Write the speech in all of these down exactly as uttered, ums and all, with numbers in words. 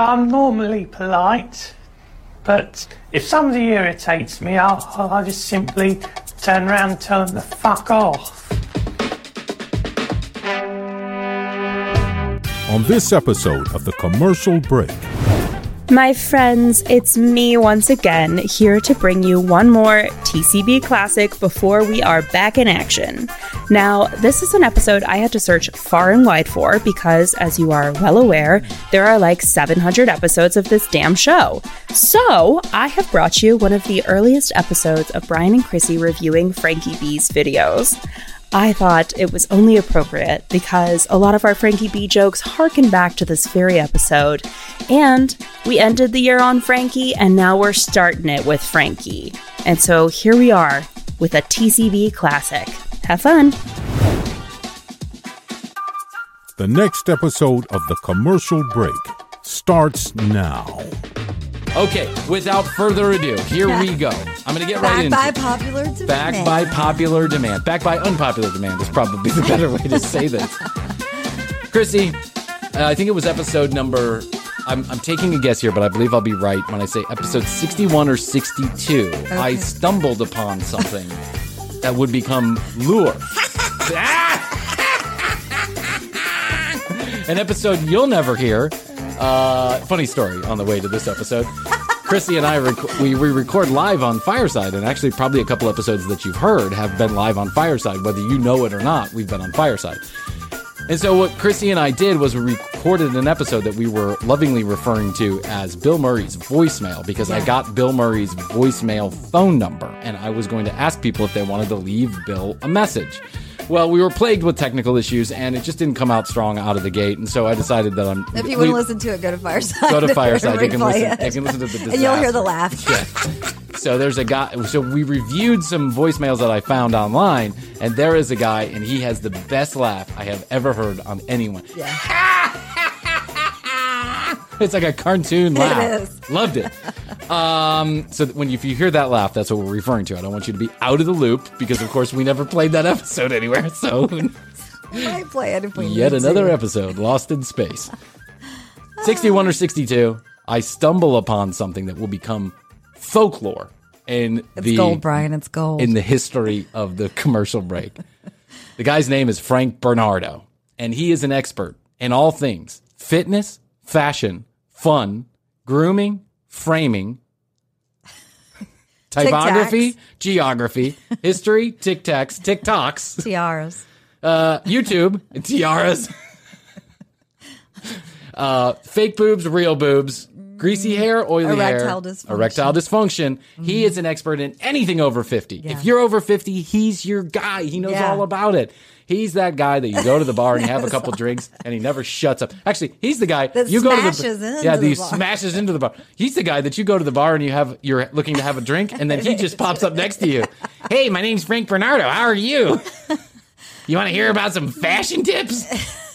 I'm normally polite, but if somebody irritates me, I'll, I'll just simply turn around and tell them to fuck off. On this episode of The Commercial Break. My friends, it's me once again, here to bring you one more T C B classic before we are back in action. Now, this is an episode I had to search far and wide for because, as you are well aware, there are like seven hundred episodes of this damn show. So, I have brought you one of the earliest episodes of Brian and Chrissy reviewing Frankie B's videos. I thought it was only appropriate because a lot of our Frankie B jokes harken back to this very episode. And we ended the year on Frankie, and now we're starting it with Frankie. And so here we are with a T C B classic. Have fun! The next episode of The Commercial Break starts now. Okay, without further ado, here we go. I'm going to get right into it. Back by popular demand. Back by popular demand. Back by unpopular demand is probably the better way to say this. Chrissy, uh, I think it was episode number... I'm, I'm taking a guess here, but I believe I'll be right when I say episode sixty-one or sixty-two. Okay. I stumbled upon something that would become lure. An episode you'll never hear. Uh, funny story on the way to this episode. Chrissy and I, rec- we, we record live on Fireside, and actually probably a couple episodes that you've heard have been live on Fireside. Whether you know it or not, we've been on Fireside. And so what Chrissy and I did was we recorded an episode that we were lovingly referring to as Bill Murray's voicemail, because yeah. I got Bill Murray's voicemail phone number, and I was going to ask people if they wanted to leave Bill a message. Well, we were plagued with technical issues, and it just didn't come out strong out of the gate, and so I decided that I'm... If you want to listen to it, go to Fireside. Go to Fireside. You can listen, you can listen to the disaster. And you'll hear the laugh. Yeah. So there's a guy... So we reviewed some voicemails that I found online, and there is a guy, and he has the best laugh I have ever heard on anyone. Yeah. It's like a cartoon laugh. It is. Loved it. Um, so when you, if you hear that laugh, that's what we're referring to. I don't want you to be out of the loop because, of course, we never played that episode anywhere. So we might play it if we yet need another to. episode lost in space. sixty-one or sixty-two, I stumble upon something that will become folklore in it's the gold, Brian. It's gold in the history of the commercial break. The guy's name is Frank Bernardo, and he is an expert in all things fitness, fashion, fun, grooming, framing, typography, geography, history, tic-tacs, tic-tocs, tiaras, uh, YouTube, tiaras, uh, fake boobs, real boobs, greasy hair, oily erectile hair, dysfunction. erectile dysfunction. Mm-hmm. He is an expert in anything over fifty. Yeah. If you're over fifty, he's your guy. He knows yeah. all about it. He's that guy that you go to the bar and you have a couple drinks and he never shuts up. Actually, he's the guy that you go to the into yeah, the he bar. smashes into the bar. He's the guy that you go to the bar and you have you're looking to have a drink and then he just pops up next to you. Hey, my name's Frank Bernardo. How are you? You want to hear about some fashion tips?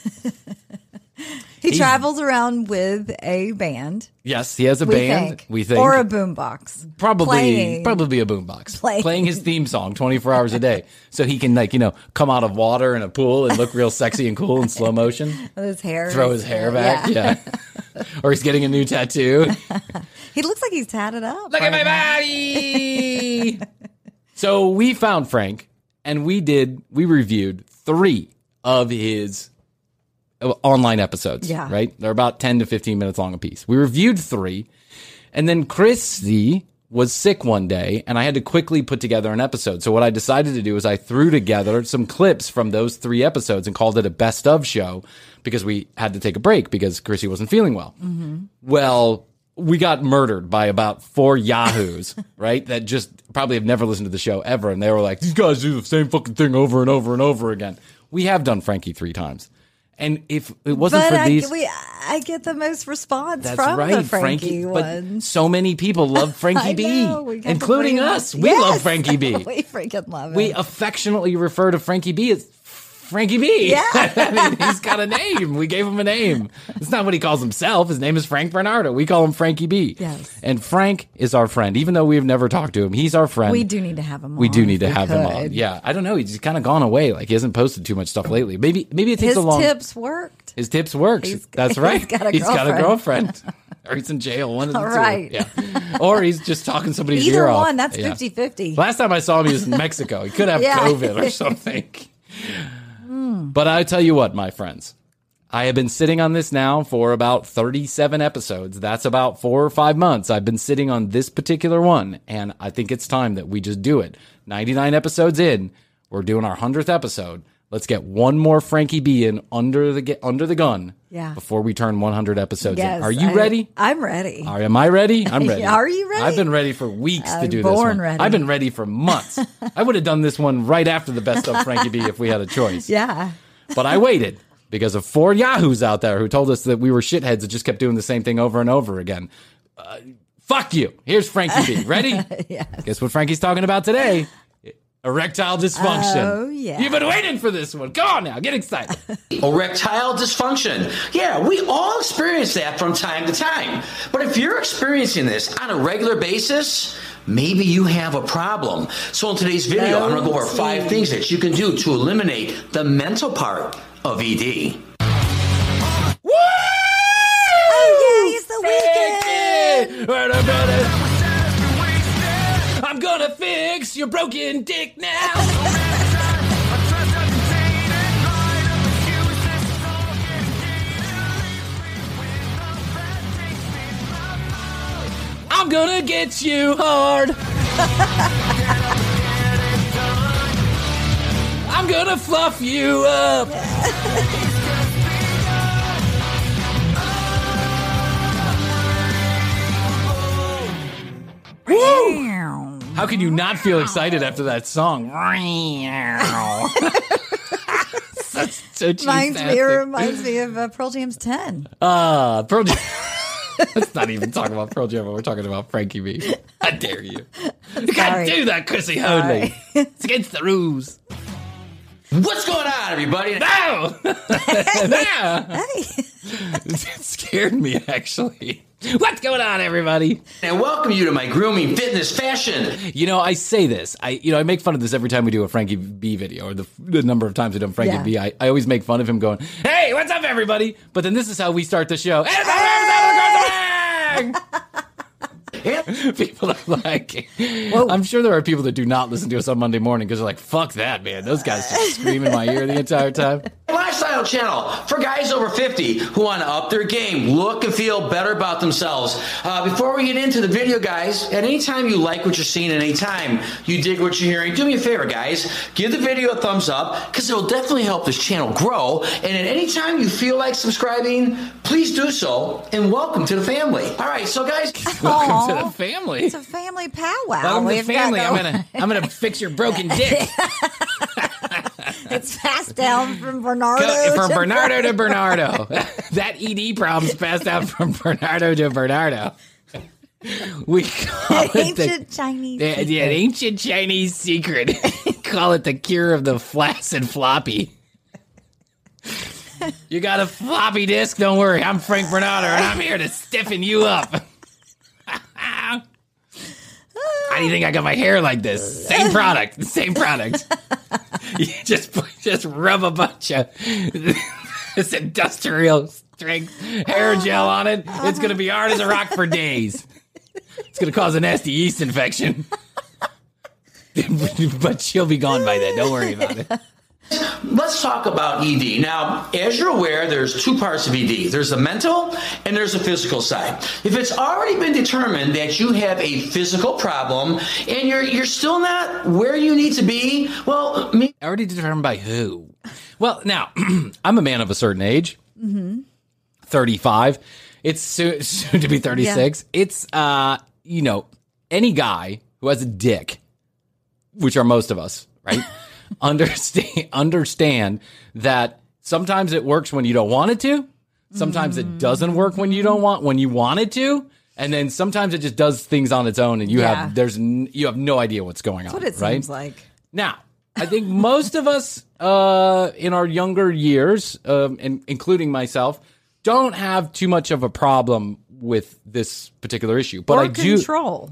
He He's, travels around with a band. Yes, he has a we band. Think. We think, or a boombox. Probably, playing. probably a boombox. Playing. playing his theme song twenty-four hours a day, so he can like you know come out of water in a pool and look real sexy and cool in slow motion. With his hair, throw his hair back. Yeah, yeah. Or he's getting a new tattoo. He looks like he's tatted up. Look at my body. So we found Frank, and we did. We reviewed three of his online episodes, yeah. right? They're about ten to fifteen minutes long a piece. We reviewed three, and then Chrissy was sick one day, and I had to quickly put together an episode. So what I decided to do is I threw together some clips from those three episodes and called it a best of show because we had to take a break because Chrissy wasn't feeling well. Mm-hmm. Well, we got murdered by about four yahoos, right? That just probably have never listened to the show ever, and they were like, these guys do the same fucking thing over and over and over again. We have done Frankie three times. And if it wasn't but for I, these, we, I get the most response that's from right, the Frankie, Frankie. one. But so many people love Frankie B, know, including us. We yes. love Frankie B. We freaking love him. We affectionately refer to Frankie B as Frankie B. Yeah, I mean, he's got a name. We gave him a name. It's not what he calls himself. His name is Frank Bernardo. We call him Frankie B. Yes. And Frank is our friend, even though we have never talked to him. He's our friend. We do need to have him. We on do need to we have could. him on. Yeah, I don't know. He's just kind of gone away. Like he hasn't posted too much stuff lately. Maybe maybe it takes His a long. tips worked. His tips works. He's- That's he's right. got a He's got a girlfriend. or he's in jail. One of the Right. two. Yeah. Or he's just talking somebody's Either ear off. one, that's Yeah. fifty-fifty. Last time I saw him, he was in Mexico. He could have Yeah. COVID or something. But I tell you what, my friends, I have been sitting on this now for about thirty-seven episodes. That's about four or five months. I've been sitting on this particular one, and I think it's time that we just do it. ninety-nine episodes in, we're doing our hundredth episode. Let's get one more Frankie B in under the under the gun Yeah. before we turn one hundred episodes Yes, in. Are you I- ready? I'm ready. Are, am I ready? I'm ready. Are you ready? I've been ready for weeks to I'm do this born one. ready. I've been ready for months. I would have done this one right after the Best of Frankie B if we had a choice. Yeah. But I waited because of four yahoos out there who told us that we were shitheads that just kept doing the same thing over and over again. Uh, fuck you. Here's Frankie B. Ready? Yes. Guess what Frankie's talking about today? Erectile dysfunction. Oh, yeah. You've been waiting for this one. Come on now. Get excited. Erectile dysfunction. Yeah, we all experience that from time to time. But if you're experiencing this on a regular basis, maybe you have a problem. So in today's video, I'm going to go over five things that you can do to eliminate the mental part of E D. Woo! Oh, yeah, it's the weekend. Wait a minute. I'm gonna fix your broken dick now. I'm gonna get you hard. I'm gonna fluff you up. Woo! How can you not feel excited after that song? Such, so Reminds me, it cheese-tastic. reminds me of uh, Pearl Jam's ten. Uh, Pearl Jam. Let's not even talk about Pearl Jam when we're talking about Frankie B. How dare you? You can't Sorry. do that, Chrissy Hoadley. It's against the rules. What's going on, everybody? No! no! Hey. It scared me, actually. What's going on, everybody? And welcome you to my grooming, fitness, fashion. You know, I say this. I, you know, I make fun of this every time we do a Frankie B video, or the, the number of times we've done Frankie Yeah. B. I, I always make fun of him going, "Hey, what's up, everybody?" But then this is how we start the show. Hey, hey! People are like, I'm sure there are people that do not listen to us on Monday morning because they're like, "Fuck that, man! Those guys just scream in my ear the entire time." Lifestyle channel for guys over fifty who want to up their game, look and feel better about themselves. Uh, before we get into the video, guys, at any time you like what you're seeing, at any time you dig what you're hearing, do me a favor, guys. Give the video a thumbs up because it'll definitely help this channel grow. And at any time you feel like subscribing, please do so. And welcome to the family. All right, so guys. Welcome to the family. It's a family powwow. Welcome to the We've got family. I'm no- gonna, I'm gonna fix your broken dick. It's passed down from Bernardo. Go- from to Bernardo to Bernardo. That E D problem's passed down from Bernardo to Bernardo. We call it Ancient the, Chinese. the, the ancient Chinese secret. Call it the cure of the flaccid floppy. You got a floppy disk? Don't worry. I'm Frank Bernardo, and I'm here to stiffen you up. How do you think I got my hair like this? Same product. Same product. You just just rub a bunch of this industrial strength hair gel on it. It's going to be hard as a rock for days. It's going to cause a nasty yeast infection. But she'll be gone by then. Don't worry about it. Let's talk about E D. Now, as you're aware, there's two parts of E D. There's the mental and there's the physical side. If it's already been determined that you have a physical problem and you're you're still not where you need to be, well, maybe Already determined by who? Well, now, I'm a man of a certain age. Mm-hmm. thirty-five. It's soon, soon to be thirty-six. Yeah. It's, uh, you know, any guy who has a dick, which are most of us, right? understand understand that sometimes it works when you don't want it to. Sometimes mm. it doesn't work when you don't want when you want it to. And then sometimes it just does things on its own and you yeah. have there's n- you have no idea what's going That's on. what it right? seems like. Now, I think most of us uh, in our younger years, um, and including myself, don't have too much of a problem with this particular issue. But or I do control.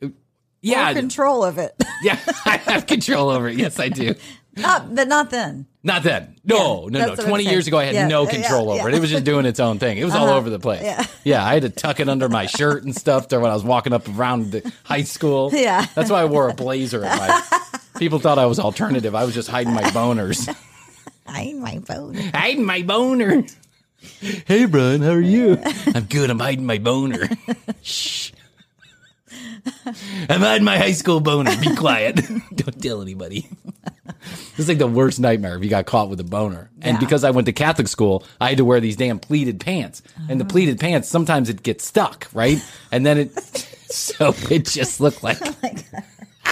Yeah, or control of it. yeah, I have control over it. Yes, I do. Not, but not then. Not then. No, Yeah, no, no. that's what I'm twenty saying. years ago, I had Yeah, no yeah, control yeah. over it. It was just doing its own thing. It was all Uh-huh. over the place. Yeah. Yeah, I had to tuck it under my shirt and stuff there when I was walking up around the high school. Yeah. That's why I wore a blazer. At my, people thought I was alternative. I was just hiding my boners. Hiding my phone. Hiding my boner. Hey, Brian, how are you? I'm good. I'm hiding my boner. Shh. I'm hiding my high school boner. Be quiet. Don't tell anybody. This is like the worst nightmare if you got caught with a boner. And Yeah. because I went to Catholic school, I had to wear these damn pleated pants. And the pleated pants, sometimes it gets stuck, right? And then it, so it just looked like, Oh my God.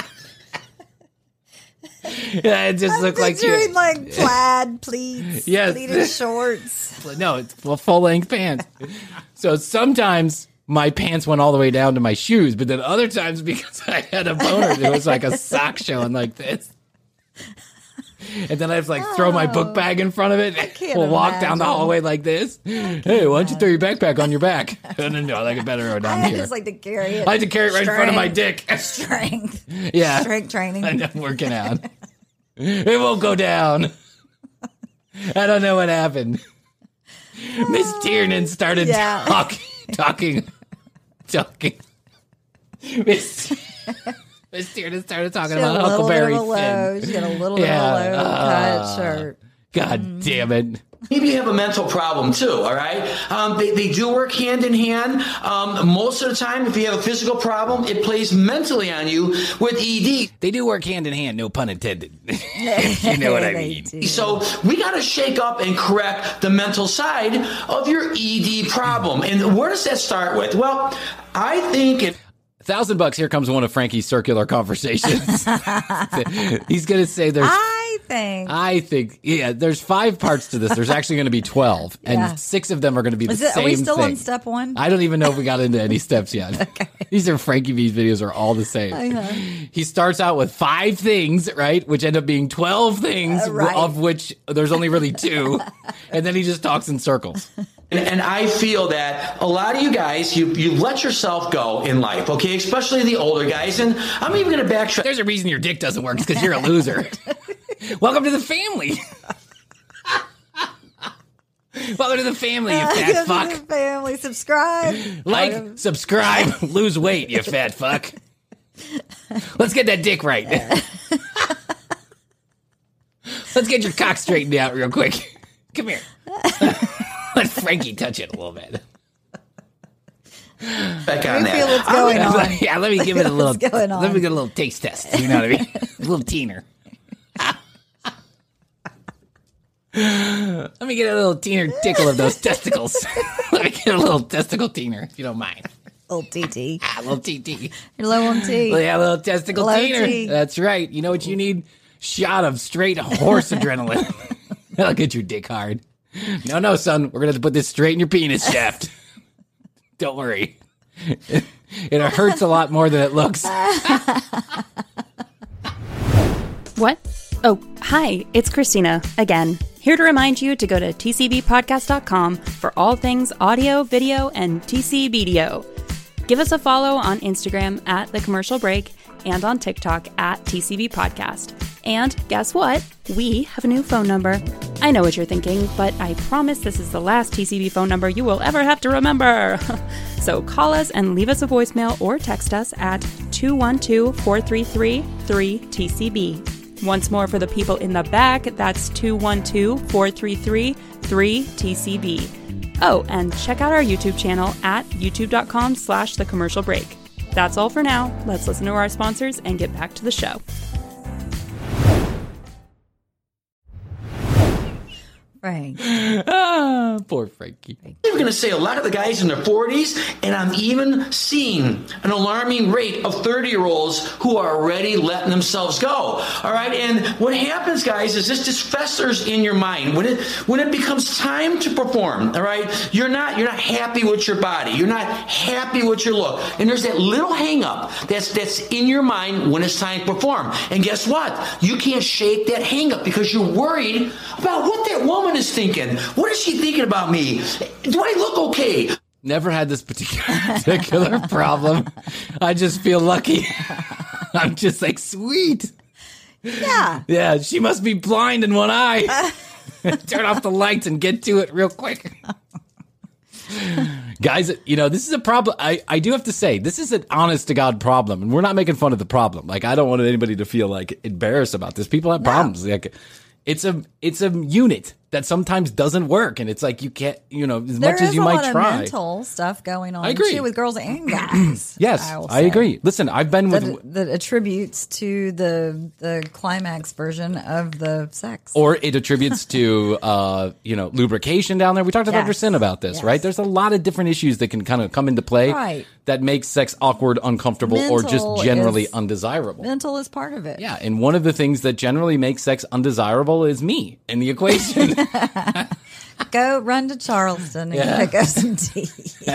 yeah, it just looked like you. Picturing like plaid pleats, Yes. pleated shorts. No, it's full length pants. So sometimes my pants went all the way down to my shoes, but then other times because I had a boner, it was like a sock showing like this. And then I have to like throw my book bag in front of it. can't We'll walk down the imagine. hallway like this. Hey, why don't you throw your backpack on your back? No, no, no, I like it better I down had here. just like to carry it. I had to carry it right in front of my dick. Strength. Yeah. Strength training. I know, working out. It won't go down. I don't know what happened. Miss Tiernan started Yeah. talking, talking, talking. Miss Miss Tiernan started talking She had about a little bit of Huckleberry a low. Finn. She got a little Yeah. bit of a low Ah. cut shirt. God damn it. Maybe you have a mental problem too, all right? Um, they, they do work hand in hand. Um, most of the time, if you have a physical problem, it plays mentally on you with E D. They do work hand in hand, no pun intended. You know what I They mean. do. So we got to shake up and correct the mental side of your E D problem. And where does that start with? Well, I think it. Thousand bucks, here comes one of Frankie's circular conversations. He's going to say there's... I think. I think, yeah, there's five parts to this. There's actually going to be twelve, Yeah. and six of them are going to be the Is it, same are we still thing. on step one? I don't even know if we got into any steps yet. Okay. These are Frankie V's videos are all the same. Uh-huh. He starts out with five things, right, which end up being twelve things, Uh, right. of which there's only really two, and then he just talks in circles. And, and I feel that a lot of you guys, you, you let yourself go in life, okay? Especially the older guys. And I'm even going to backtrack. There's a reason your dick doesn't work. It's because you're a loser. Welcome to the family. Welcome to the family, you fat Welcome fuck. to the family. Subscribe. Like, Part of- subscribe, lose weight, you fat fuck. Let's get that dick right. Let's get your cock straightened out real quick. Come here. Let Frankie touch it a little bit. Back on We feel that. what's going on. Yeah, let me give it a little. What's going on? Let me get a little taste test. You know what I mean? A little teener. Let me get a little teener tickle of those testicles. Let me get a little testicle teener, if you don't mind. Little T T. Ah, a little T T. You're low on T. Well, yeah, a little testicle Low teener. T. That's right. You know what you need? Shot of straight horse adrenaline. That'll get your dick hard. No, no, son. We're going to have to put this straight in your penis shaft. Don't worry. It, it hurts a lot more than it looks. What? Oh, hi, it's Christina again. Here to remind you to go to T C B podcast dot com for all things audio, video, and T C B D O. Give us a follow on Instagram at The Commercial Break and on TikTok at T C B Podcast. And guess what? We have a new phone number. I know what you're thinking, but I promise this is the last T C B phone number you will ever have to remember. So call us and leave us a voicemail or text us at two one two, four three three, three T C B. Once more for the people in the back, that's two one two, four three three, three T C B. Oh, and check out our YouTube channel at youtube.com slash the commercial break. That's all for now. Let's listen to our sponsors and get back to the show. Frank. Ah, poor Frankie. I'm going to say a lot of the guys in their forties, and I'm even seeing an alarming rate of thirty-year-olds who are already letting themselves go. All right, and what happens, guys, is this just festers in your mind when it when it becomes time to perform. All right, you're not you're not happy with your body, you're not happy with your look, and there's that little hang up that's that's in your mind when it's time to perform. And guess what? You can't shake that hang up because you're worried about what that woman is thinking. What is she thinking about me? Do I look okay? Never had this particular, particular problem. I just feel lucky. I'm just like, sweet. Yeah. Yeah, she must be blind in one eye. Turn off the lights and get to it real quick. Guys, you know, this is a problem. I, I do have to say, this is an honest to God problem, and we're not making fun of the problem. Like, I don't want anybody to feel like embarrassed about this. People have problems. No. Like, it's a it's a unit that sometimes doesn't work, and it's like you can't, you know, as there much as you might There is a lot try. of mental stuff going on I agree. too with girls and guys. Yes, I, I agree. Listen, I've been with that, that attributes to the the climax version of the sex, or it attributes to uh, you know, lubrication down there. We talked to yes. Doctor Sin about this, yes. right? There's a lot of different issues that can kind of come into play right. that make sex awkward, uncomfortable, mental or just generally is, undesirable. Mental is part of it. Yeah, and one of the things that generally makes sex undesirable is me in the equation. Go run to Charleston and Yeah. pick up some tea.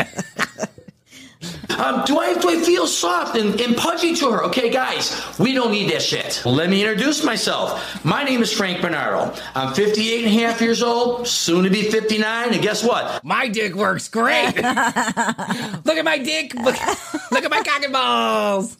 Um, do I do I feel soft and, and pudgy to her? Okay, guys, we don't need that shit. Let me introduce myself. My name is Frank Bernardo. I'm fifty-eight and a half years old, soon to be fifty-nine, and guess what? My dick works great. Look at my dick. Look, look at my cock and balls.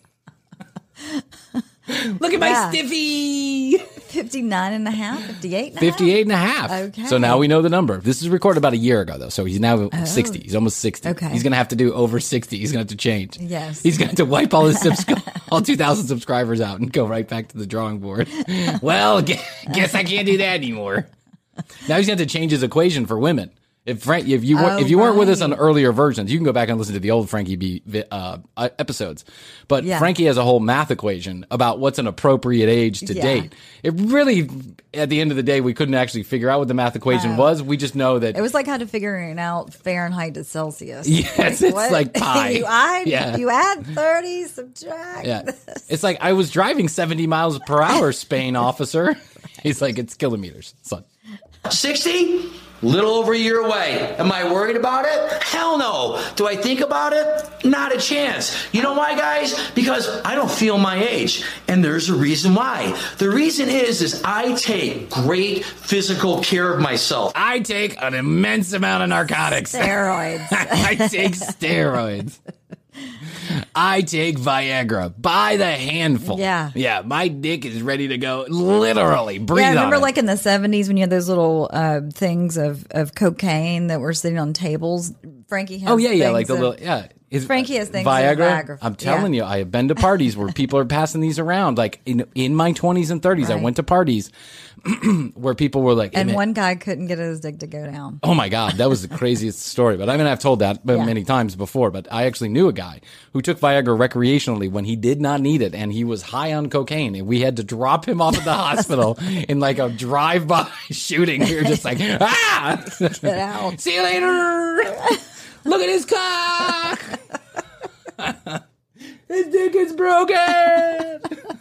Look at my Yeah. stiffy. fifty-nine and a half, fifty-eight and a half? fifty-eight and a half. Okay. So now we know the number. This is recorded about a year ago, though. So he's now sixty. He's almost sixty. Okay. He's going to have to do over sixty. He's going to have to change. Yes. He's going to have to wipe all his subs- all two thousand subscribers out and go right back to the drawing board. Well, guess I can't do that anymore. Now he's going to have to change his equation for women. If Frank, if you Oh, if you weren't with us right. on earlier versions, you can go back and listen to the old Frankie B vi- uh, uh, episodes. But Yeah. Frankie has a whole math equation about what's an appropriate age to Yeah. date. It really, at the end of the day, we couldn't actually figure out what the math equation No. was. We just know that It was like how to figuring out Fahrenheit to Celsius. Yes, it's what? like pi. you, add, Yeah. you add thirty, subtract. yeah, this. it's like I was driving seventy miles per hour, Spain officer. He's like, it's kilometers, son. sixty? Little over a year away. Am I worried about it? Hell no. Do I think about it? Not a chance. You know why, guys? Because I don't feel my age. And there's a reason why. The reason is, is I take great physical care of myself. I take an immense amount of narcotics. Steroids. I take steroids. I take Viagra by the handful. Yeah. Yeah, my dick is ready to go. Literally, breathe Yeah, I remember on it. like in the seventies when you had those little uh, things of, of cocaine that were sitting on tables. Frankie has Oh, yeah, yeah, things like the of- little, yeah. Is, Frankie has things of Viagra. Viagra. I'm telling Yeah. you, I have been to parties where people are passing these around. Like in in my twenties and thirties, I Right. went to parties where people were like, And "Hey, man, one guy couldn't get his dick to go down. oh my God, that was the craziest story." But I mean, I've told that Yeah. many times before, but I actually knew a guy who took Viagra recreationally when he did not need it, and he was high on cocaine, and we had to drop him off at the hospital in like a drive-by shooting. We were just like, ah! Get out. See you later! Look at his cock! His dick is broken!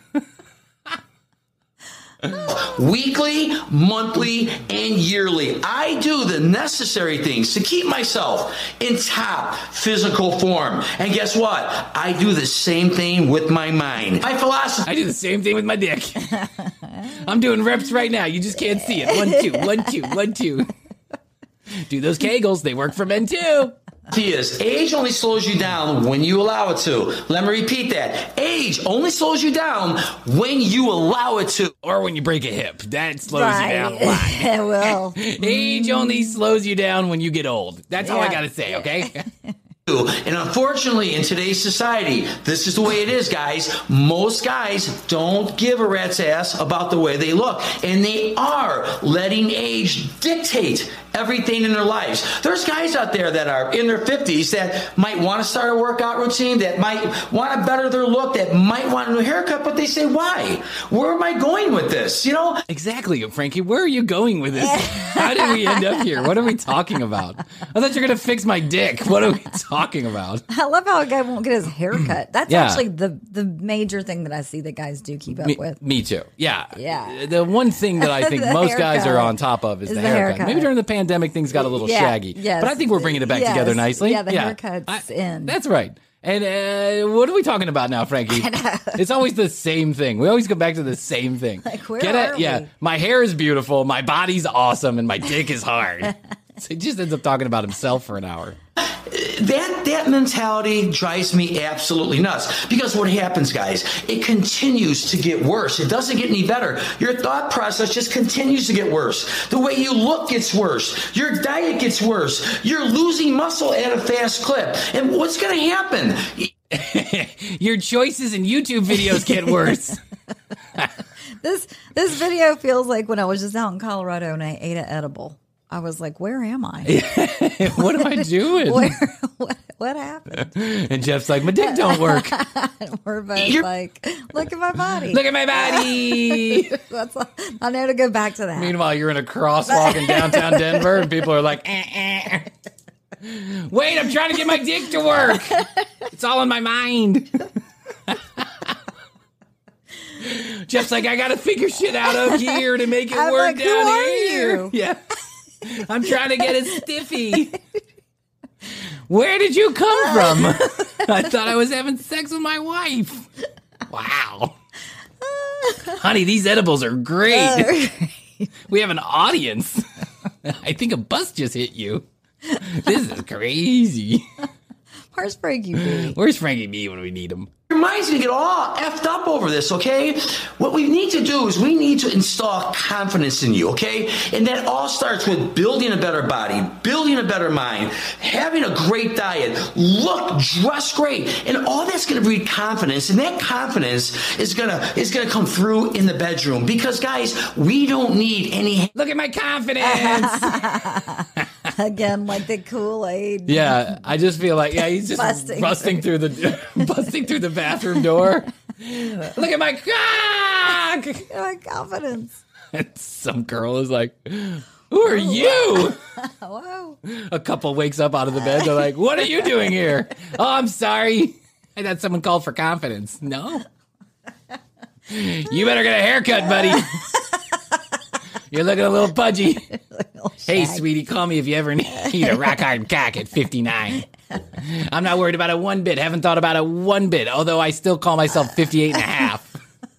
Weekly, monthly, and yearly. I do the necessary things to keep myself in top physical form. And guess what? I do the same thing with my mind. My philosophy. I do the same thing with my dick. I'm doing reps right now. You just can't see it. One, two, one, two, one, two. Do those Kegels. They work for men too. is age only slows you down when you allow it to. Let me repeat that. Age only slows you down when you allow it to. Or when you break a hip. That slows you down a lot. Right. Well, Age only slows you down when you get old. That's all I Yeah. gotta say, okay? And unfortunately, in today's society, this is the way it is, guys. Most guys don't give a rat's ass about the way they look. And they are letting age dictate everything in their lives. There's guys out there that are in their fifties that might want to start a workout routine, that might want to better their look, that might want a new haircut, but they say, why? Where am I going with this? You know? Exactly, Frankie. Where are you going with this? How did we end up here? What are we talking about? I thought you were gonna fix my dick. What are we talking about? I love how a guy won't get his hair cut. That's Yeah. actually the the major thing that I see that guys do keep up Me, with. me too. Yeah. Yeah. The one thing that I think The most guys haircut are on top of is, is the, the haircut. haircut. Maybe during the pandemic things got a little Yeah, shaggy. yes. But I think we're bringing it back Yes. together nicely. Yeah, the haircut's in. That's right. And uh, what are we talking about now, Frankie? It's always the same thing. We always go back to the same thing. Like, where Get are it? Yeah. we? My hair is beautiful. My body's awesome. And my dick is hard. So he just ends up talking about himself for an hour. that that mentality drives me absolutely nuts. Because what happens, guys, it continues to get worse. It doesn't get any better. Your thought process just continues to get worse. The way you look gets worse. Your diet gets worse. You're losing muscle at a fast clip. And what's going to happen? Your choices in YouTube videos get worse. This this video feels like when I was just out in Colorado and I ate an edible. I was like, where am I? What am I doing? Where, what, what happened? And Jeff's like, my dick don't work. We're both You're- like, look at my body. Look at my body. That's all, I know to go back to that. Meanwhile, you're in a crosswalk in downtown Denver, and people are like, eh, eh. Wait, I'm trying to get my dick to work. It's all in my mind. Jeff's like, I got to figure shit out up here to make it I'm work like, who down are here. you? Yeah. I'm trying to get it stiffy. Where did you come from? I thought I was having sex with my wife. Wow. Honey, these edibles are great. We have an audience. I think a bus just hit you. This is crazy. Where's Frankie B? Where's Frankie B when we need him? Your mind's gonna get all effed up over this, okay? What we need to do is we need to install confidence in you, okay? And that all starts with building a better body, building a better mind, having a great diet, look, dress great, and all that's gonna breed confidence. And that confidence is gonna is gonna come through in the bedroom because, guys, we don't need any. Look at my confidence. Again, like the Kool-Aid. Yeah, I just feel like, yeah, he's just Busting busting, through the busting through the bathroom door. Look at my cock. My confidence. And some girl is like, who are you? Whoa. A couple wakes up out of the bed. They're like, what are you doing here? Oh, I'm sorry. I thought someone called for confidence. No. You better get a haircut, buddy. You're looking a little pudgy. Hey, sweetie, call me if you ever need a rock hard cock at fifty-nine. I'm not worried about it one bit. Haven't thought about it one bit, although I still call myself fifty-eight and a half.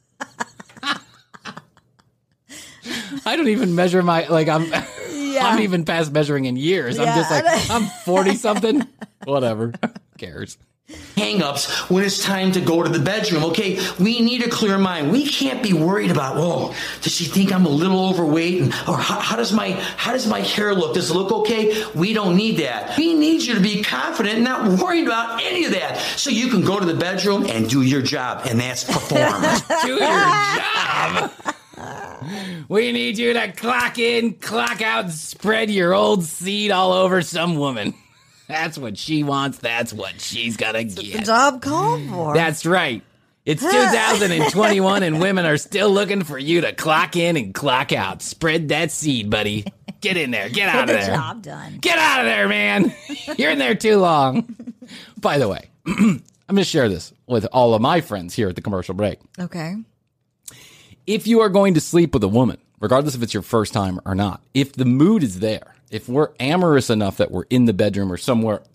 I don't even measure my, like, I'm, Yeah. I'm even past measuring in years. I'm Yeah, just like, I know. I'm forty something. Whatever. Who cares? Hang-ups when it's time to go to the bedroom, okay? We need a clear mind. We can't be worried about, whoa, does she think I'm a little overweight? And, or how, how does my how does my hair look? Does it look okay? We don't need that. We need you to be confident and not worried about any of that so you can go to the bedroom and do your job, and that's perform. Do your job. We need you to clock in, clock out, and spread your old seed all over some woman. That's what she wants. That's what she's gonna The get. job called for. That's right. It's two thousand twenty-one and women are still looking for you to clock in and clock out. Spread that seed, buddy. Get in there. Get out Get of the there. job done. Get out of there, man. You're in there too long. By the way, I'm going to share this with all of my friends here at the commercial break. Okay. If you are going to sleep with a woman, regardless if it's your first time or not, if the mood is there, if we're amorous enough that we're in the bedroom or somewhere,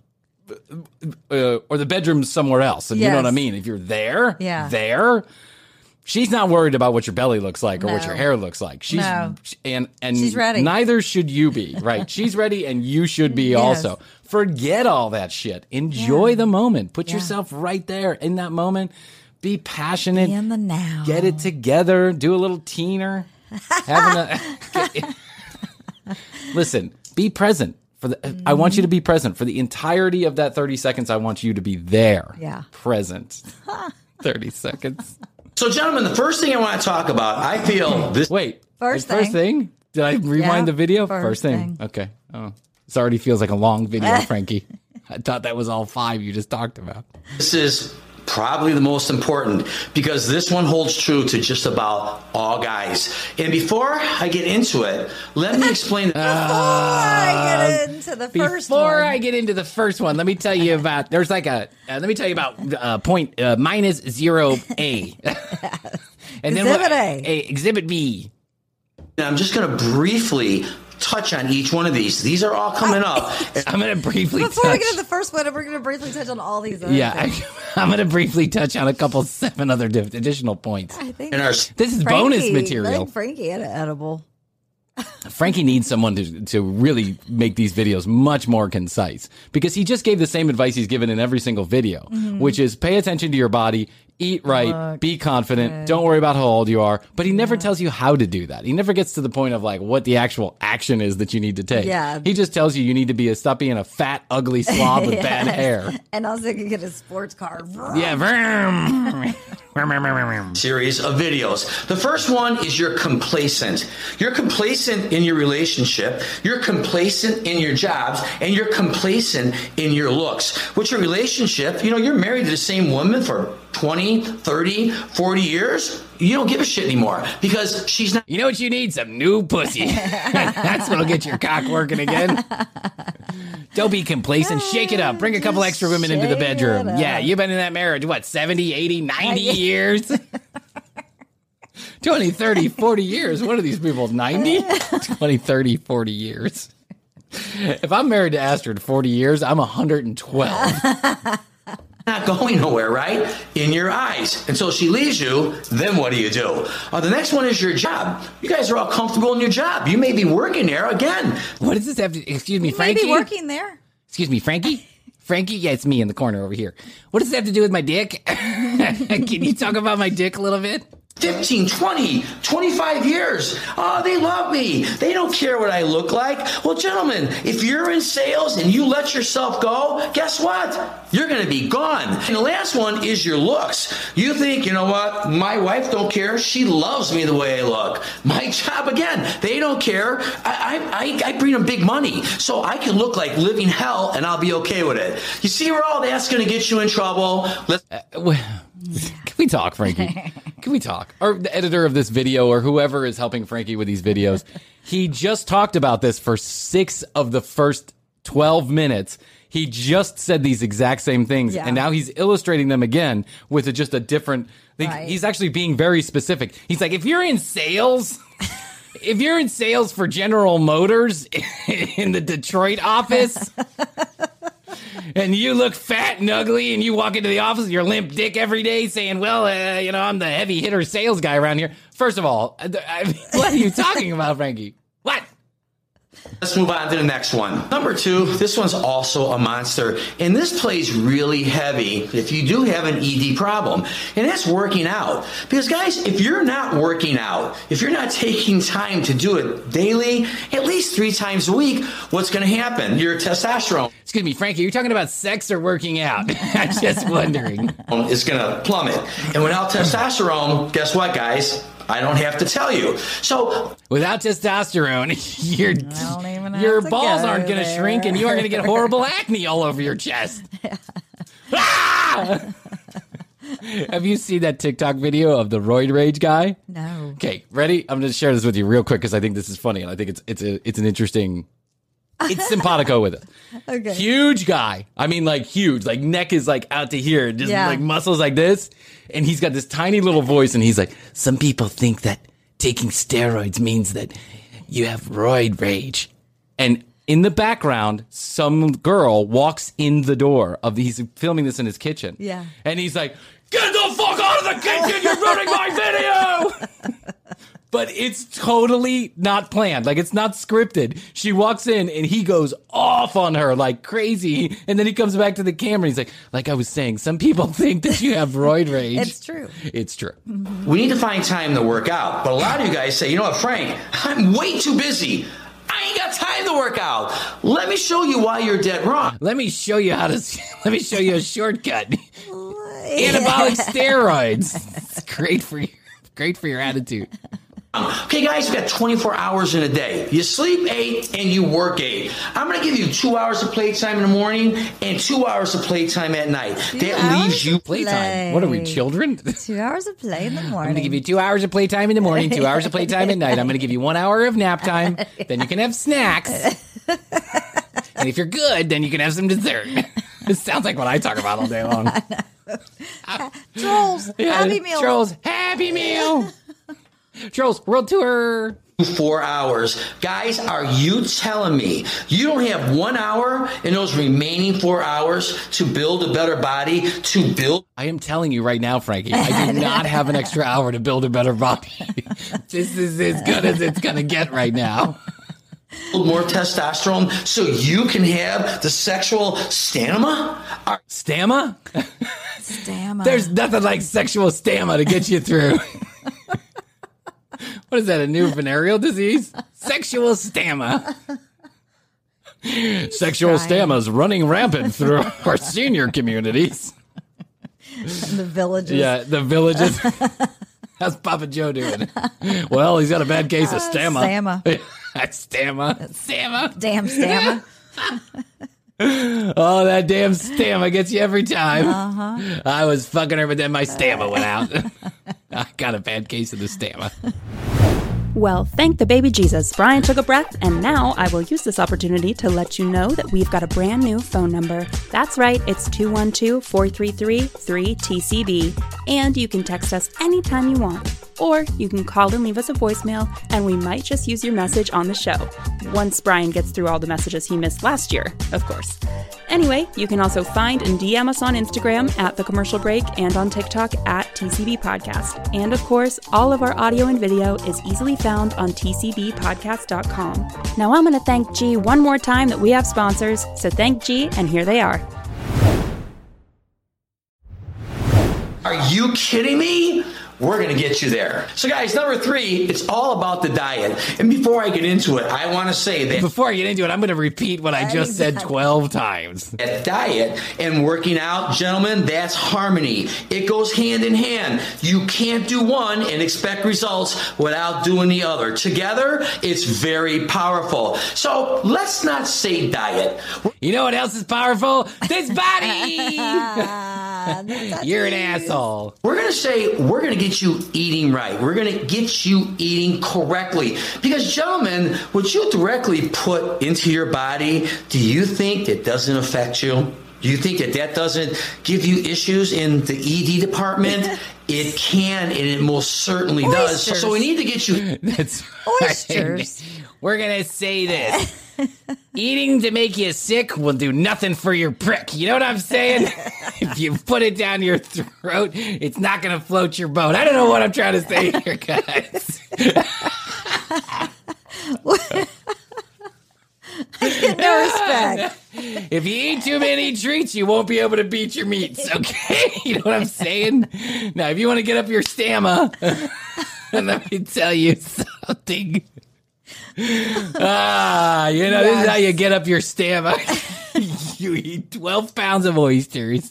uh, or the bedroom's somewhere else, and you know what I Yes. mean? If you're there, Yeah. there, she's not worried about what your belly looks like or what No. your hair looks like. She's No. and and She's ready. neither should you be, right? She's ready and you should be Yes. also. Forget all that shit. Enjoy Yeah. the moment. Put Yeah. yourself right there in that moment. Be passionate. Be in the now. Get it together. Do a little teener. Having a Listen, be present. For the, I want you to be present for the entirety of that thirty seconds. I want you to be there. Yeah. Present. thirty seconds. So, gentlemen, the first thing I want to talk about, I feel this. Wait. First the first thing. Did I rewind Yeah, the video? first thing. thing. Okay. Oh, this already feels like a long video, Frankie. I thought that was all five you just talked about. This is probably the most important because this one holds true to just about all guys. And before I get into it, let me explain. Before I get into the first Before one. I get into the first one, let me tell you about. There's like a. Uh, let me tell you about uh, point uh, minus zero A. And Exhibit we'll- A. A. Exhibit B. I'm just going to briefly touch on each one of these. These are all coming up. I'm going to briefly Before touch. we get to the first one, we're going to briefly touch on all these other yeah, things. I, I'm going to briefly touch on a couple seven other diff- additional points. I think In our This is Frankie, bonus I material. think Frankie had an edible. Frankie needs someone to to really make these videos much more concise, because he just gave the same advice he's given in every single video, mm-hmm. which is pay attention to your body, eat right, Look, be confident, good. Don't worry about how old you are. But he never yeah. tells you how to do that. He never gets to the point of like what the actual action is that you need to take. Yeah. He just tells you you need to be a stuffy and a fat, ugly slob with yes. bad hair. And also you get a sports car. Yeah. Series of videos. The first one is you're complacent. You're complacent in your relationship. You're complacent in your jobs, and you're complacent in your looks. What's your relationship? You know, you're married to the same woman for twenty, thirty, forty years. You don't give a shit anymore because she's not. You know what you need? Some new pussy. That's what'll get your cock working again. Don't be complacent. Shake it up. Bring a couple extra women into the bedroom. Yeah, you've been in that marriage, what, seventy, eighty, ninety years? twenty, thirty, forty years. What are these people, ninety? twenty, thirty, forty years. If I'm married to Astrid forty years, I'm one hundred twelve. Not going nowhere, right? In your eyes. Until she leaves you, then what do you do? Uh, the next one is your job. You guys are all comfortable in your job. You may be working there again. What does this have to... Excuse me, Frankie? Maybe working there. Excuse me, Frankie? Frankie? Yeah, it's me in the corner over here. What does this have to do with my dick? Can you talk about my dick a little bit? fifteen, twenty, twenty-five years. Oh, they love me. They don't care what I look like. Well, gentlemen, if you're in sales and you let yourself go, guess what? You're going to be gone. And the last one is your looks. You think, you know what? My wife don't care. She loves me the way I look. My job, again, they don't care. I, I, I bring them big money, so I can look like living hell and I'll be okay with it. You see where all that's going to get you in trouble? Let's... Uh, well, can we talk, Frankie? Can we talk? Or the editor of this video or whoever is helping Frankie with these videos, he just talked about this for six of the first twelve minutes. He just said these exact same things, yeah. and now he's illustrating them again with a, just a different... Right. He's actually being very specific. He's like, if you're in sales... If you're in sales for General Motors in the Detroit office... and you look fat and ugly, and you walk into the office, you're limp dick every day saying, well, uh, you know, I'm the heavy hitter sales guy around here. First of all, I mean, what are you talking about, Frankie? What? Let's move on to the next one. Number two, this one's also a monster, and this plays really heavy if you do have an E D problem, and that's working out. Because, guys, if you're not working out, if you're not taking time to do it daily, at least three times a week, what's going to happen? Your testosterone... Excuse me, Frankie, you're talking about sex or working out? I'm just wondering. ...is going to plummet. And without testosterone, guess what, guys? I don't have to tell you. So without testosterone, your your balls aren't going to shrink, and you are going to get horrible acne all over your chest. Ah! Have you seen that TikTok video of the roid rage guy? No. Okay, ready? I'm going to share this with you real quick because I think this is funny, and I think it's it's a it's an interesting. It's simpatico with it. Okay. Huge guy. I mean, like huge. Like neck is like out to here. Just yeah. like muscles like this. And he's got this tiny little voice. And he's like, some people think that taking steroids means that you have roid rage. And in the background, some girl walks in the door of the, he's filming this in his kitchen. Yeah. And he's like, get the fuck out of the kitchen. You're ruining my video. But it's totally not planned. Like, it's not scripted. She walks in, and he goes off on her like crazy. And then he comes back to the camera, and he's like, like I was saying, some people think that you have roid rage. It's true. It's true. Mm-hmm. We need to find time to work out. But a lot of you guys say, you know what, Frank, I'm way too busy. I ain't got time to work out. Let me show you why you're dead wrong. Let me show you how to, let me show you a shortcut. Anabolic steroids. It's great for you. Great for your attitude. Okay, guys, you've got twenty-four hours in a day. You sleep eight and you work eight. I'm going to give you two hours of playtime in the morning and two hours of playtime at night. Two that leaves you playtime. Play. What are we, children? Two hours of play in the morning. I'm going to give you two hours of playtime in the morning, two hours of playtime at night. I'm going to give you one hour of nap time. Then you can have snacks. And if you're good, then you can have some dessert. This sounds like what I talk about all day long. Trolls, yeah, Happy Meal. Trolls, Happy Meal. Trolls World Tour. Four hours. Guys, are you telling me you don't have one hour in those remaining four hours to build a better body, to build? I am telling you right now, Frankie, I do not have an extra hour to build a better body. This is as good as it's going to get right now. more testosterone so you can have the sexual stamina? Are- Stamina? Stamina. There's nothing like sexual stamina to get you through. What is that, a new venereal disease? Sexual stamina. Sexual stamina is running rampant through our senior communities. The villages. Yeah, the villages. How's Papa Joe doing? Well, he's got a bad case of stamina. Stamina. Stamina. Stamina. Damn stamina. Oh, that damn stamina gets you every time. Uh-huh. I was fucking her, but then my stamina went out. I got a bad case of the stamina. Well, thank the baby Jesus. Brian took a breath, and now I will use this opportunity to let you know that we've got a brand new phone number. That's right, it's two one two, four three three, three T C B, and you can text us anytime you want. Or you can call and leave us a voicemail, and we might just use your message on the show. Once Brian gets through all the messages he missed last year, of course. Anyway, you can also find and D M us on Instagram at The Commercial Break and on TikTok at T C B Podcast. And of course, all of our audio and video is easily found on T C B podcast dot com. Now I'm going to thank G one more time that we have sponsors, so thank G, and here they are. Are you kidding me? We're going to get you there. So, guys, number three, it's all about the diet. And before I get into it, I want to say that Before I get into it, I'm going to repeat what I just said twelve times. that diet and working out, gentlemen, that's harmony. It goes hand in hand. You can't do one and expect results without doing the other. Together, it's very powerful. So let's not say diet. You know what else is powerful? This body! You're an asshole. We're going to say we're going to get you eating right. We're going to get you eating correctly. Because, gentlemen, what you directly put into your body, do you think that doesn't affect you? Do you think that that doesn't give you issues in the E D department? It can, and it most certainly does. So, so we need to get you... That's Oysters. We're going to say this. Eating to make you sick will do nothing for your prick. You know what I'm saying? If you put it down your throat, it's not going to float your boat. I don't know what I'm trying to say here, guys. I get no respect. If you eat too many treats, you won't be able to beat your meats, okay? You know what I'm saying? Now, if you want to get up your stamina, let me tell you something. Ah, you know, yes. This is how you get up your stamina. You eat twelve pounds of oysters,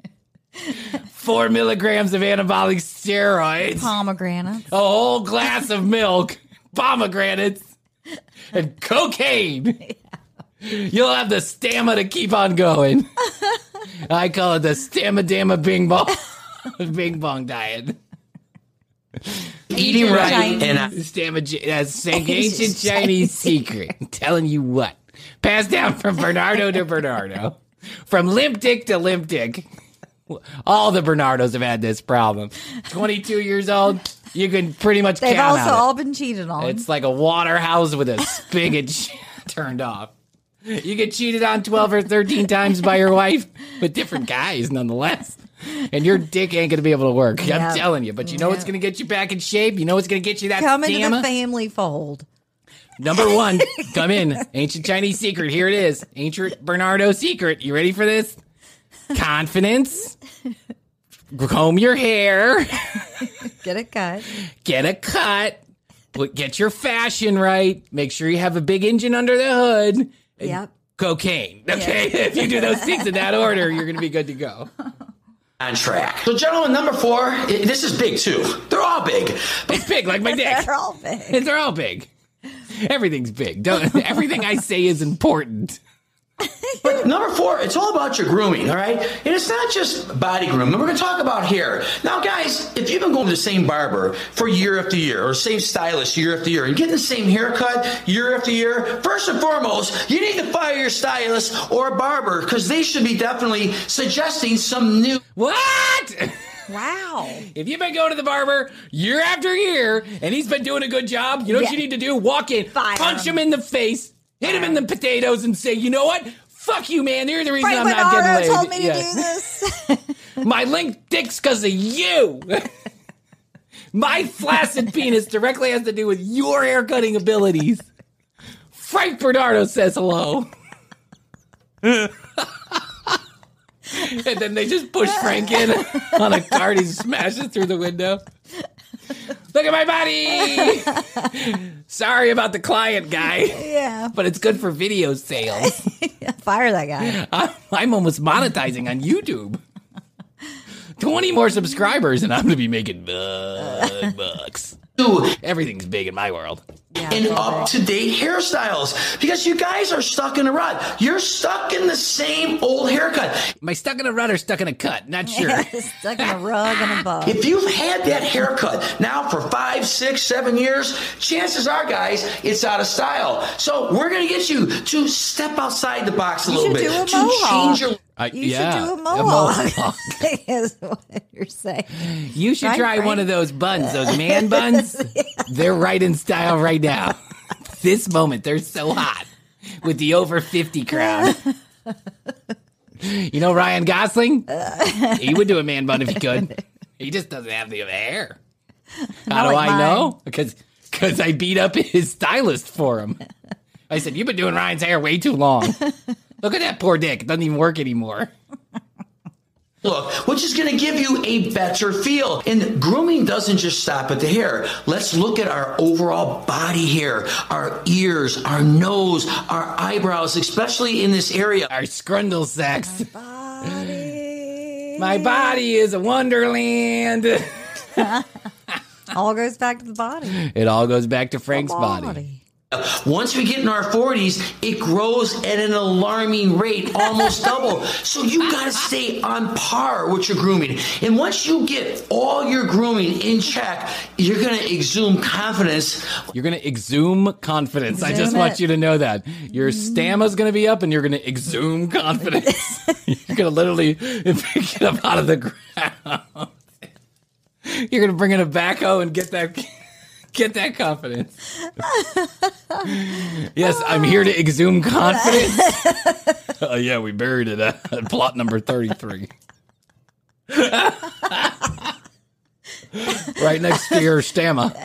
four milligrams of anabolic steroids, Pomegranates, a whole glass of milk, pomegranates, and cocaine. Yeah. You'll have the stamina to keep on going. I call it the stamina bing bong, bing bong diet. Eating right Chinese. and I- Stamina, that's an ancient Chinese secret. I'm telling you what, passed down from Bernardo to Bernardo, from limp dick to limp dick. All the Bernardos have had this problem. twenty-two years old, you can pretty much They've count also on all it. been cheated on. It's like a water house with a spigot turned off. You get cheated on twelve or thirteen times by your wife with different guys, nonetheless. And your dick ain't going to be able to work. Yep. I'm telling you. But you know Yep. what's going to get you back in shape? You know what's going to get you that Come stamina? into the family fold. Number one, come in. Ancient Chinese secret. Here it is. Ancient Bernardo secret. You ready for this? Confidence. Comb your hair. Get it cut. Get a cut. Put, get your fashion right. Make sure you have a big engine under the hood. Yep. Cocaine. Okay? Yeah. If you do those things in that order, you're going to be good to go. On track. So, gentlemen, number four, i- this is big too. They're all big. It's big, like my dick. They're all big. They're all big. Everything's big. Don't. Everything I say is important. But number four, it's all about your grooming, all right? And it's not just body grooming. We're going to talk about hair. Now, guys, if you've been going to the same barber for year after year, or same stylist year after year, and getting the same haircut year after year, first and foremost, you need to fire your stylist or barber, because they should be definitely suggesting some new... What? Wow. If you've been going to the barber year after year, and he's been doing a good job, you know what Yeah. you need to do? Walk in, Fire punch him. him in the face, hit him in the potatoes, and say, you know what? Fuck you, man. You're the reason Frank I'm not getting Bernardo laid. told me to Yeah. do this. My link dick's because of you. My flaccid penis directly has to do with your haircutting abilities. Frank Bernardo says hello. And then they just push Frank in on a cart. He smashes through the window. Look at my body. Sorry about the client guy. Yeah. But it's good for video sales. Fire that guy. I'm, I'm almost monetizing on YouTube. twenty more subscribers and I'm going to be making bug bucks. Everything's big in my world. Yeah, and it's all up-to-date hairstyles because you guys are stuck in a rut. You're stuck in the same old haircut. Am I stuck in a rut or stuck in a cut? Not sure. Stuck in a rug and a bug. If you've had that haircut now for five, six, seven years, chances are, guys, it's out of style. So we're going to get you to step outside the box a You little should bit. do a to mohawk. change your I, You yeah, should do a a mohawk. mohawk. Is what you're saying. You should Right, try Frank? one of those buns, those man buns. They're right in style right now. This moment, they're so hot with the over fifty crowd. You know Ryan Gosling? He would do a man bun if he could. He just doesn't have the hair. How Not do like I mine. know? Because because I beat up his stylist for him. I said, you've been doing Ryan's hair way too long. Look at that poor dick. It doesn't even work anymore. look, which is going to give you a better feel. And grooming doesn't just stop at the hair. Let's look at our overall body hair, our ears, our nose, our eyebrows, especially in this area. Our scrundle sacks. Body. My body is a wonderland. All goes back to the body. It all goes back to Frank's The body. Once we get in our forties, it grows at an alarming rate, almost double. So you got to stay on par with your grooming. And once you get all your grooming in check, you're going to exude confidence. You're going to exhume confidence. I just Exhume want it. you to know that. Your stamina's going to be up and you're going to exhume confidence. You're going to literally pick it up out of the ground. You're going to bring in a backhoe and get that... Get that confidence. Yes, I'm here to exhume confidence. Oh, yeah, we buried it at, at plot number thirty-three. Right next to your stamina.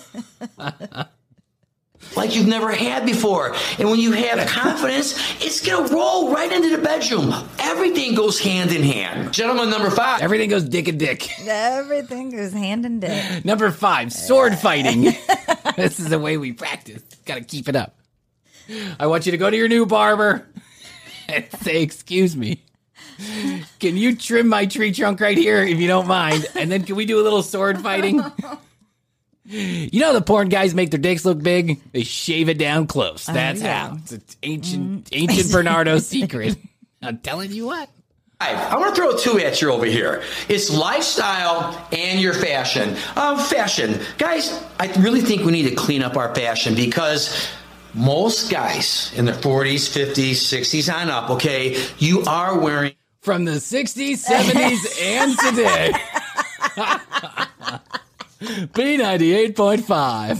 Like you've never had before. And when you have confidence, it's going to roll right into the bedroom. Everything goes hand in hand. Gentleman number five. Everything goes dick and dick. Everything goes hand in dick. Number five, sword fighting. This is the way we practice. Got to keep it up. I want you to go to your new barber and say, excuse me, can you trim my tree trunk right here if you don't mind? And then can we do a little sword fighting? You know the porn guys make their dicks look big? They shave it down close. That's yeah. how. It's an ancient, ancient Bernardo secret. I'm telling you what. I want to throw two at you over here. It's lifestyle and your fashion. Um, fashion. Guys, I really think we need to clean up our fashion because most guys in their forties, fifties, sixties on up, okay, you are wearing... From the sixties, seventies, and today. B ninety-eight point five.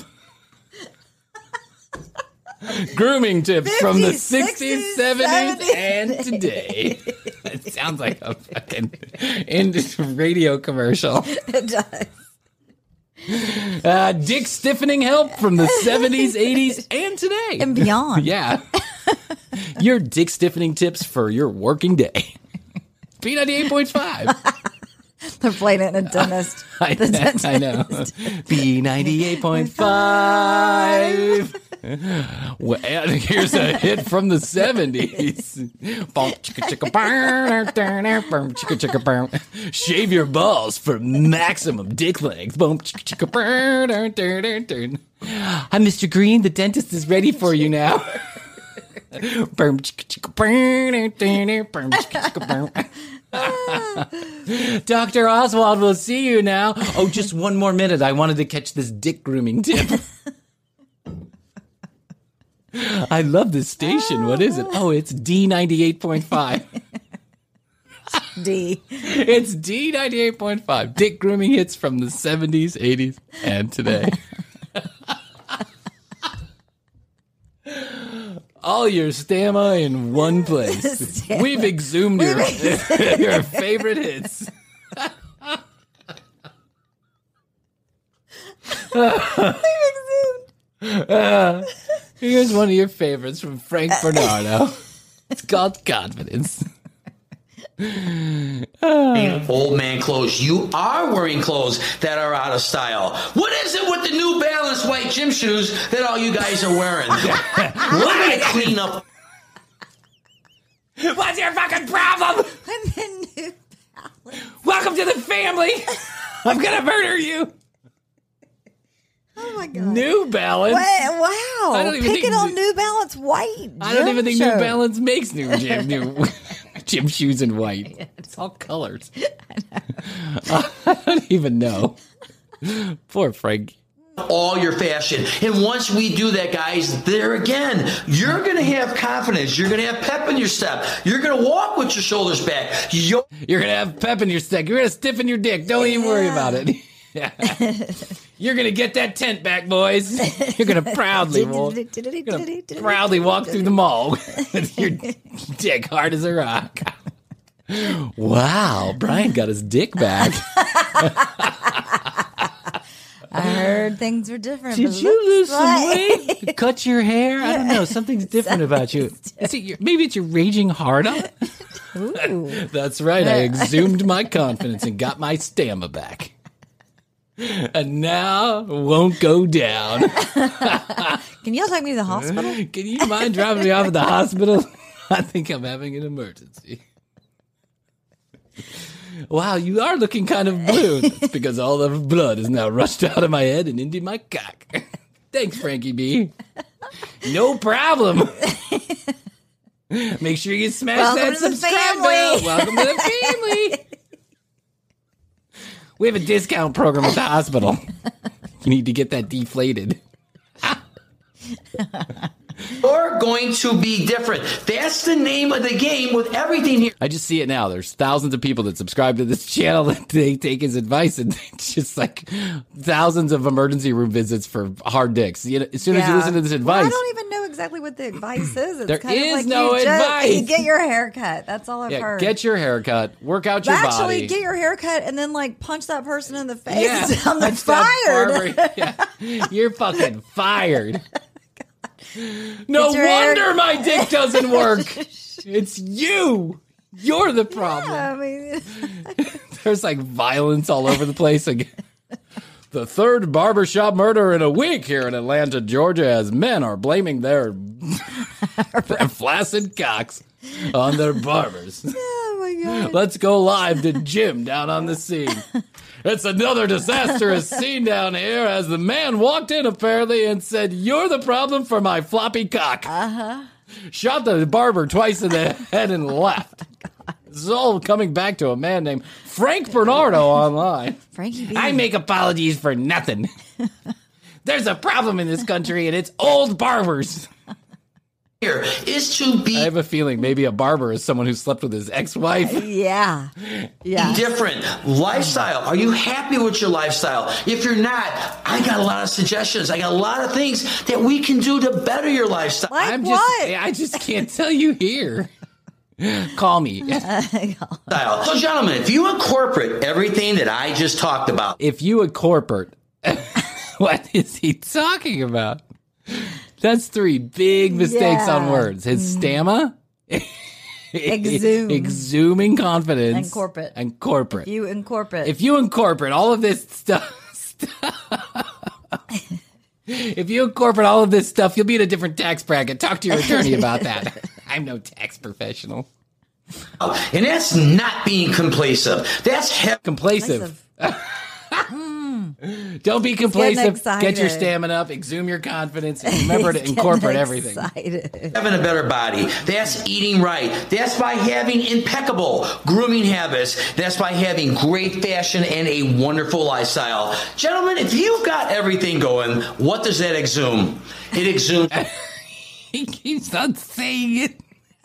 Grooming tips from the sixties, seventies, and today. It sounds like a fucking in- radio commercial. It does. Uh, dick stiffening help from the seventies, eighties, and today. And beyond. Yeah. Your dick stiffening tips for your working day. B ninety-eight point five. They're playing it in a dentist. I, The dentist. I know. B ninety-eight point five. Well, and here's a hit from the seventies. Boom, chicka, chicka, burn, burn, burn, chicka, chicka, burn. Shave your balls for maximum dick length. Boom, chicka, chicka, burn, burn, burn, burn, burn. Hi, Mister Green. The dentist is ready for you now. Burn, chicka, chicka, burn, burn, burn, chicka, chicka, burn. Doctor Oswald will see you now. Oh, just one more minute. I wanted to catch this dick grooming tip. I love this station. What is it? Oh, it's D ninety-eight point five. D. It's D ninety-eight point five. Dick grooming hits from the seventies, eighties, and today. All your stamina in one place. Stamina. We've exhumed your, your favorite hits. Here's one of your favorites from Frank Bernardo. It's called Confidence. Old man clothes. You are wearing clothes that are out of style. What is it with the New Balance white gym shoes that all you guys are wearing? We're going to clean up. What's your fucking problem? The New Balance. Welcome to the family. I'm going to murder you. Oh my God. New Balance. Wow. wow. I don't even Picking think- on New Balance white. I don't even think gym New shoe. Balance makes new gym, new gym shoes in white. It's all colors. I, I don't even know. Poor Frank. All your fashion. And once we do that, guys, there again, you're going to have confidence. You're going to have pep in your step. You're going to walk with your shoulders back. You're You're going to have pep in your step. You're going to stiffen your dick. Don't even worry about it. You're going to get that tent back, boys. You're going to proudly walk, you're gonna proudly walk through the mall with your dick hard as a rock. Wow, Brian got his dick back. I heard things were different. Did but you looks lose some like- weight? Cut your hair? I don't know. Something's different about you. Is it your, maybe it's your raging heart up? Ooh. That's right. I exhumed my confidence and got my stamina back. And now it won't go down. Can y'all take me to the hospital? Can you mind dropping me off at the hospital? I think I'm having an emergency. Wow, you are looking kind of blue. That's because all the blood is now rushed out of my head and into my cock. Thanks, Frankie B. No problem. Make sure you smash Welcome that to the subscribe family. bell. Welcome to the family. We have a discount program at the hospital. You need to get that deflated. You're going to be different. That's the name of the game with everything here. I just see it now. There's thousands of people that subscribe to this channel that they take his advice, and it's just like thousands of emergency room visits for hard dicks. You know, as soon as you listen to this advice, Well, I don't even know exactly what the advice is. It's There kind is of like no you just- advice. you get your hair cut. That's all I've yeah, heard. get your hair cut, work out your Actually, body. get your hair cut and then like punch that person in the face. yeah, and tell them punch they're that fired. barber. Yeah. You're fucking fired. No Get your hair- wonder my dick doesn't work. It's you. You're the problem. I mean, There's like violence all over the place. Again. The third barbershop murder in a week here in Atlanta, Georgia, as men are blaming their, their flaccid cocks on their barbers. oh my god. Let's go live to Jim down on the scene. It's another disastrous scene down here as the man walked in apparently and said, "You're the problem for my floppy cock." Uh-huh. Shot the barber twice in the head and left. This is all coming back to a man named Frank Bernardo online. Frankie B. I make apologies for nothing. There's a problem in this country and it's old barbers. Here is to be I have a feeling maybe a barber is someone who slept with his ex-wife. Yeah. Yeah. different. Lifestyle. Are you happy with your lifestyle? If you're not, I got a lot of suggestions. I got a lot of things that we can do to better your lifestyle. Like I'm what? just I just can't tell you here. Call me. So, gentlemen, if you incorporate everything that I just talked about, If you a corporate, what is he talking about? That's three big mistakes Yeah. on words. His stamina, Exhume. exhuming confidence, And corporate. and corporate. You incorporate. If you incorporate all of this stuff, if you incorporate all of this stuff, you'll be in a different tax bracket. Talk to your attorney about that. I'm no tax professional. and that's not being complacent. That's he- Complacent. Don't be complacent. excited. Get your stamina up. Exhume your confidence. And remember to incorporate everything. Excited. having a better body. That's eating right. That's by having impeccable grooming habits. That's by having great fashion and a wonderful lifestyle. Gentlemen, if you've got everything going, what does that exhume? It exudes He keeps on saying it.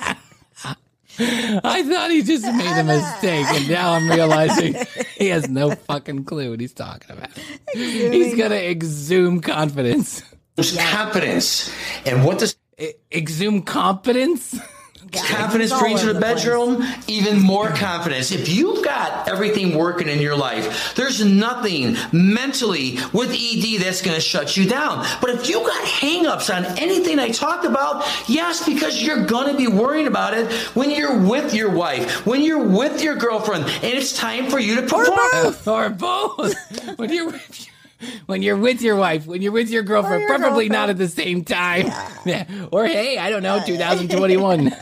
I thought he just made a mistake, and now I'm realizing he has no fucking clue what he's talking about. He's gonna exhume confidence. confidence. And what does E- exhume competence? confidence brings to the bedroom, even more confidence. If you've got everything working in your life, there's nothing mentally with E D that's going to shut you down. But if you got hang-ups on anything I talked about, yes, because you're going to be worrying about it when you're with your wife, when you're with your girlfriend, and it's time for you to perform. Or both. When you're with When you're with your wife, when you're with your girlfriend, your preferably girlfriend. not at the same time. Yeah. Or, hey, I don't know, two thousand twenty-one.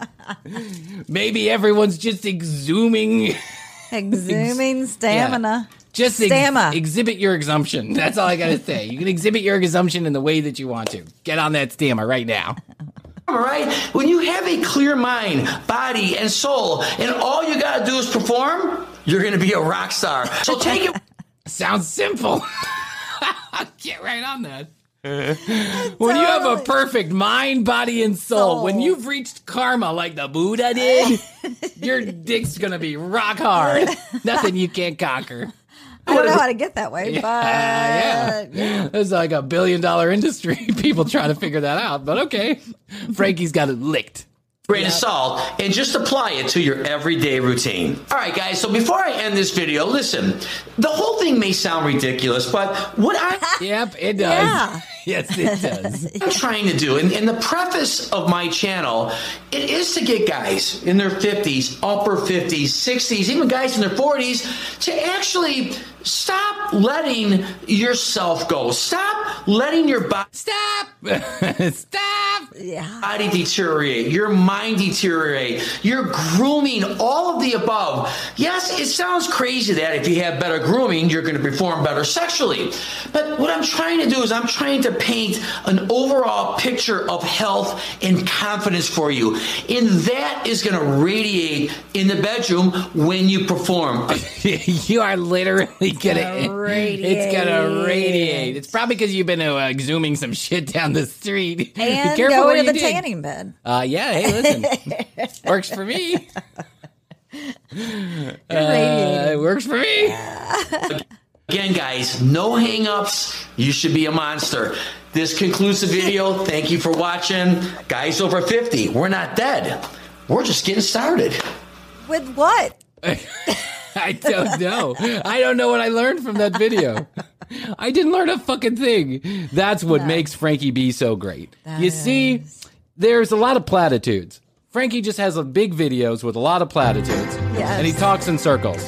Maybe everyone's just exhuming. Exhuming stamina. Yeah. Just ex- Stamina. exhibit your exsumption. That's all I got to say. You can exhibit your exsumption in the way that you want to. Get on that stamina right now. All right? When you have a clear mind, body, and soul, and all you got to do is perform, you're going to be a rock star. So take it. Sounds simple. Get right on that. When you have a perfect mind, body, and soul, Soul. when you've reached karma like the Buddha did, your dick's gonna be rock hard. Nothing you can't conquer. I don't know how to get that way, Yeah, but yeah. It's like a billion dollar industry. People trying to figure that out, but okay. Frankie's got it licked. Grain of salt and just apply it to your everyday routine. All right, guys, so before I end this video, listen, the whole thing may sound ridiculous, but what I Yep, it does. Yeah. Yes, it does. I'm trying to do, and, and the preface of my channel, it is to get guys in their fifties, upper fifties, sixties, even guys in their forties to actually stop letting yourself go. Stop letting your body Stop! Stop! yeah. body deteriorate, your mind deteriorate, your grooming, all of the above. Yes, it sounds crazy that if you have better grooming, you're going to perform better sexually. But what I'm trying to do is I'm trying to paint an overall picture of health and confidence for you. And that is going to radiate in the bedroom when you perform. You are literally gonna, Gonna radiate. it's gonna radiate. It's probably because you've been uh, exhuming some shit down the street. Be And careful go where into you the dig. tanning bed. Uh, yeah, hey, listen. Works for me. Uh, it works for me. Again, guys, no hang-ups. You should be a monster. This concludes the video. Thank you for watching. Guys over fifty, we're not dead. We're just getting started. With what? I don't know. I don't know what I learned from that video. I didn't learn a fucking thing. That's what makes Frankie B so great. That you see, is. there's a lot of platitudes. Frankie just has a big videos with a lot of platitudes. Yes. And he talks in circles.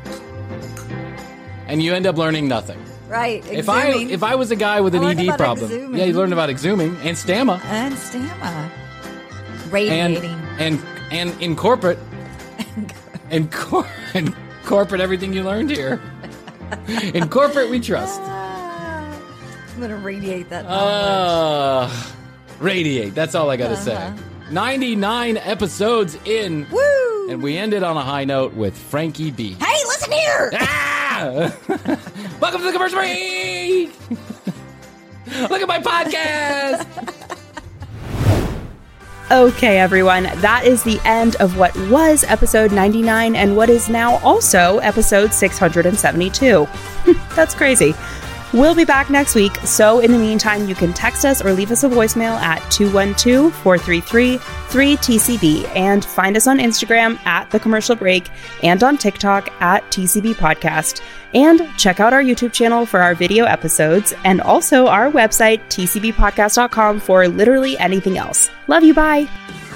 And you end up learning nothing. Right. If I exhuming. if I was a guy with an I E learned D about problem, exhuming. yeah, you learned about exhuming and stamina, And stamina. and Radiating. and and in corporate, in, cor- in corporate, everything you learned here. In corporate, we trust. Ah, I'm going to radiate that. Uh, radiate. That's all I gotta Uh-huh. say. ninety-nine episodes in, Woo! and we ended on a high note with Frankie B. Hey, listen here! Ah! Welcome to the commercial break. Look at my podcast. Okay, everyone, that is the end of what was episode ninety-nine and what is now also episode six hundred seventy-two. That's crazy. We'll be back next week, so in the meantime, you can text us or leave us a voicemail at two one two, four three three, three T C B and find us on Instagram at The Commercial Break and on TikTok at T C B Podcast. And check out our YouTube channel for our video episodes and also our website, T C B podcast dot com, for literally anything else. Love you, bye!